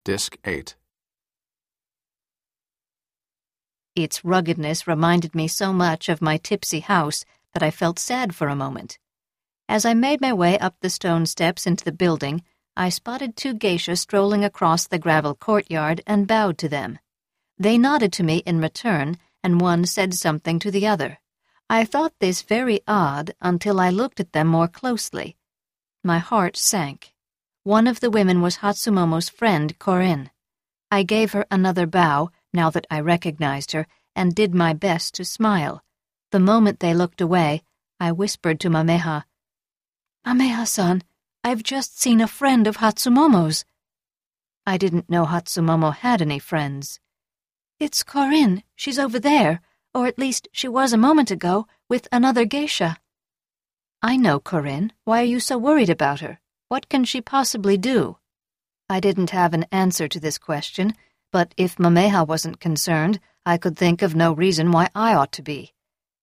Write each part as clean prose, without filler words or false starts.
Disc 8. Its ruggedness reminded me so much of my tipsy house that I felt sad for a moment. As I made my way up the stone steps into the building, I spotted two geishas strolling across the gravel courtyard and bowed to them. They nodded to me in return, and one said something to the other. I thought this very odd until I looked at them more closely. My heart sank. One of the women was Hatsumomo's friend, Corinne. I gave her another bow, now that I recognized her, and did my best to smile. The moment they looked away, I whispered to Mameha, "Mameha-san, I've just seen a friend of Hatsumomo's." I didn't know Hatsumomo had any friends. "It's Corinne. She's over there, or at least she was a moment ago, with another geisha." "I know Corinne. Why are you so worried about her? What can she possibly do?" I didn't have an answer to this question, but if Mameha wasn't concerned, I could think of no reason why I ought to be.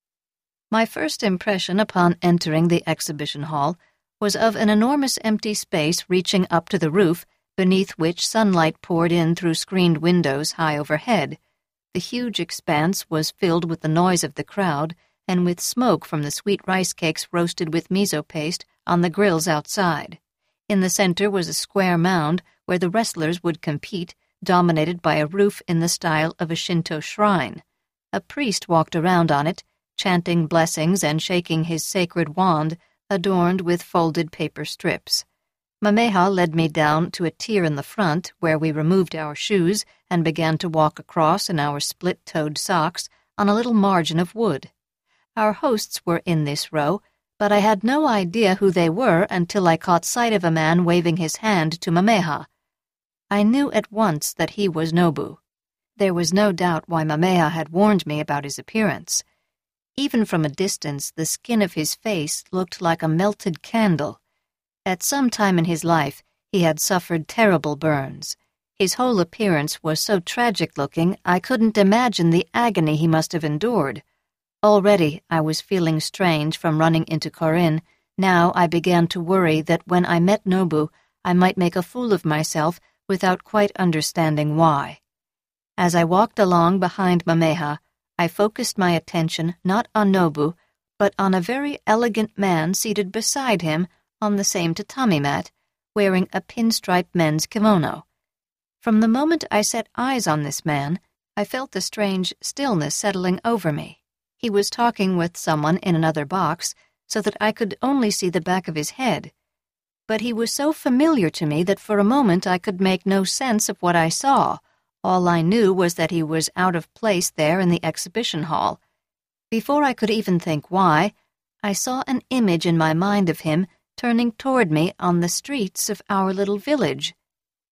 My first impression upon entering the exhibition hall was of an enormous empty space reaching up to the roof, beneath which sunlight poured in through screened windows high overhead. The huge expanse was filled with the noise of the crowd and with smoke from the sweet rice cakes roasted with miso paste on the grills outside. In the center was a square mound where the wrestlers would compete, dominated by a roof in the style of a Shinto shrine. A priest walked around on it, chanting blessings and shaking his sacred wand, adorned with folded paper strips. Mameha led me down to a tier in the front where we removed our shoes and began to walk across in our split-toed socks on a little margin of wood. Our hosts were in this row, but I had no idea who they were until I caught sight of a man waving his hand to Mameha. I knew at once that he was Nobu. There was no doubt why Mameha had warned me about his appearance. Even from a distance, the skin of his face looked like a melted candle. At some time in his life, he had suffered terrible burns. His whole appearance was so tragic-looking, I couldn't imagine the agony he must have endured. Already I was feeling strange from running into Corinne. Now I began to worry that when I met Nobu, I might make a fool of myself without quite understanding why. As I walked along behind Mameha, I focused my attention not on Nobu, but on a very elegant man seated beside him on the same tatami mat, wearing a pinstripe men's kimono. From the moment I set eyes on this man, I felt a strange stillness settling over me. He was talking with someone in another box, so that I could only see the back of his head. But he was so familiar to me that for a moment I could make no sense of what I saw. All I knew was that he was out of place there in the exhibition hall. Before I could even think why, I saw an image in my mind of him turning toward me on the streets of our little village.